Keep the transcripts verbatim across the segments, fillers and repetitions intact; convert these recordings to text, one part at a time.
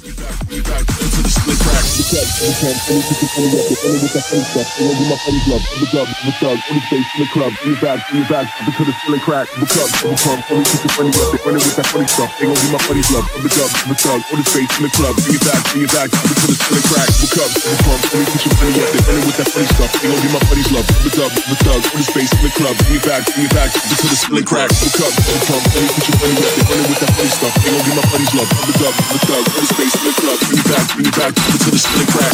into the split crack. What's up? What's up? Any people coming up, they're running with that funny stuff. They don't do my funny love. What's up? What's up? On the face in the club, in your back, in your back, up into the split crack. What's up? What's up? Any people funny up, they're running with that funny stuff. They don't do my funny love. What's up? What's up? On the face in the club, in your back, in your back, up into the split crack. What's up? What's up? Any people funny up, they're running with that funny stuff. They don't do my funny love. What's up? What's up? On the face in the club, in your back, in your back, up into the split crack. What's up? What's up? Any people funny up, they're running with that funny stuff. They don't do my funny love. What's up? What's up? On the face in the club, in your back, in your back, up into the split crack.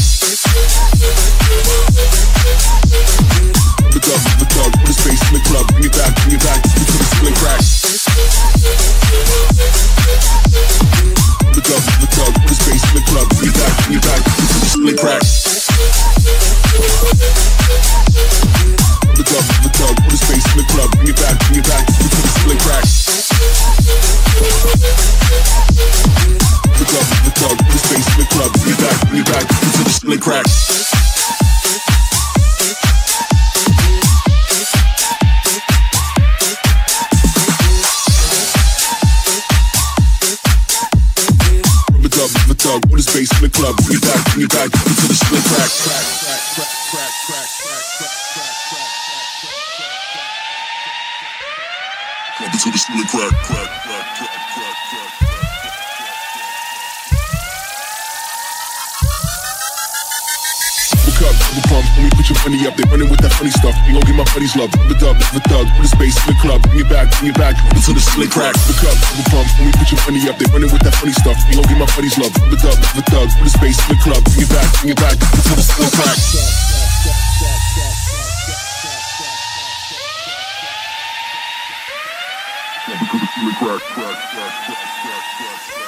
The dog, the dog, put his face in the club, bring it back, bring it back, into the split crack. The dog, the dog, put his face in the club, bring it back, bring it back, into the split crack. The dog, the dog, put his face in the club, bring it back, bring it back, into the split crack. The dog, the dog, put his face in the club, bring it back, bring it back, into the split crack. The dog, put his face in the club, bring it back, bring it back, into the split crack. Crack, crack, crack, crack, crack, crack, crack, crack, crack, crack, into the split crack, crack, crack, crack, crack, crack. Look up, double pump, let me put your money up. They running with that funny stuff. They gon' get my buddies love. The dog, the dog, put his face in the club, bring it back, bring it back, into the split crack. Look up, double pump, let me put your money up. They running with that funny stuff. They gon' get my buddies love. The dog, the dog, put his face in the club, bring it back, bring it back, into the split crack. Into the split crack, crack, crack, crack, crack, crack, crack.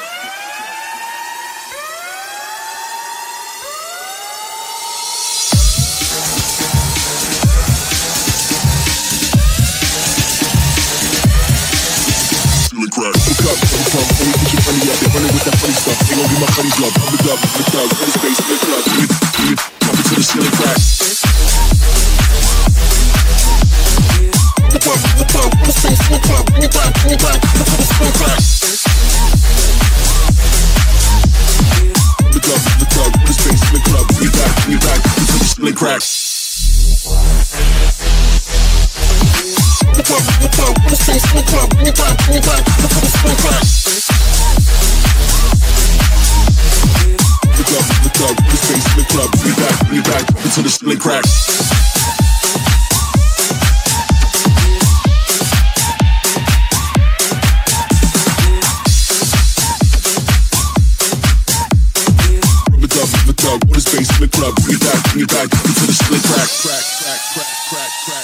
Crack. Look up, double pump, let me put your money up. They're running with that funny stuff. They gon' get my buddies love. The dog, the dog, put his face in the club. Bring it, bring it, up into the split crack. The dog, the dog, put his face in the club. Bring it back, bring it back, into the split crack. The dog, the dog, put his face in the club. Bring it back, bring it back, into the split crack. The dog, the dog, put his face in the club, bring it back, bring it back, into the split crack. The dog, the dog, put his face in the club, bring it back, bring it back, into the split crack. The dog, the dog, put his face in the club, bring it back, bring it back, into the split crack. Crack, crack, crack, crack, crack.